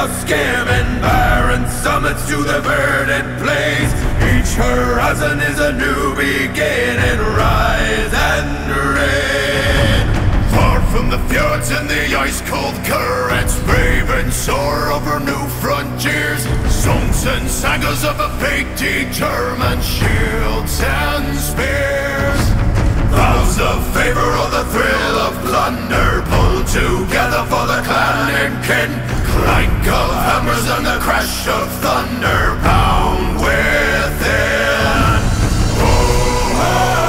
scamming barren summits to the verdant plains. Each horizon is a new beginning. Rise and reign. Far from the fjords and the ice-cold currents, brave and soar over new frontiers. Songs and sagas of a fate determined, shields and spears. Vows of favor or the thrill of plunder, pulled together for the clan and kin. Clank of hammers and the crash of thunder pound within. Oh,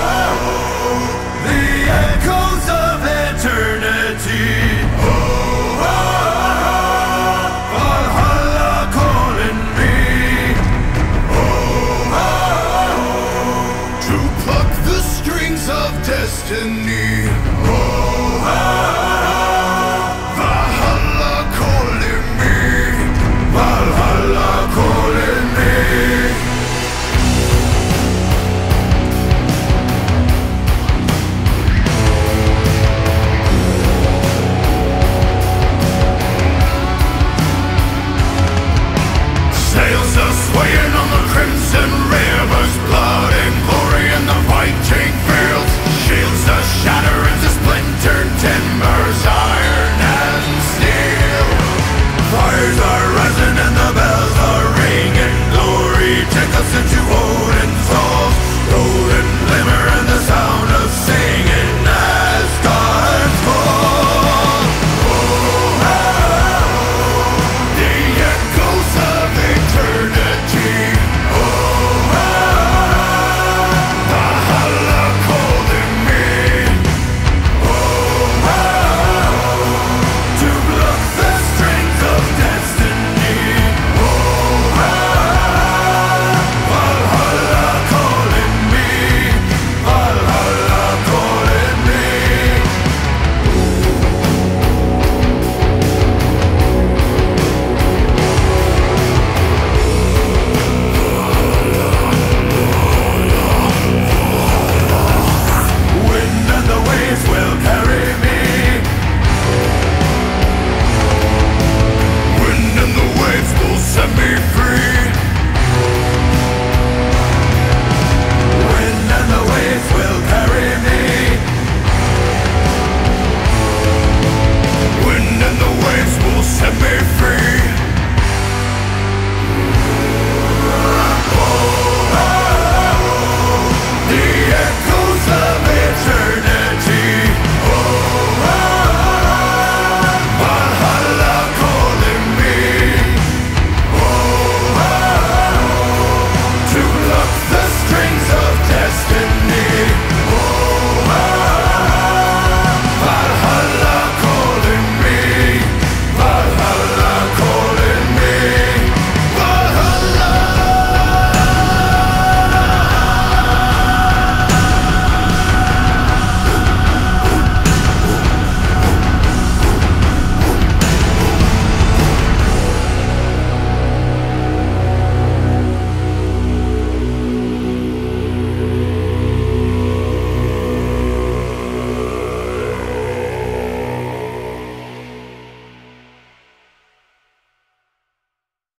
the echoes of eternity. Oh, Valhalla calling me. Oh, to pluck the strings of destiny.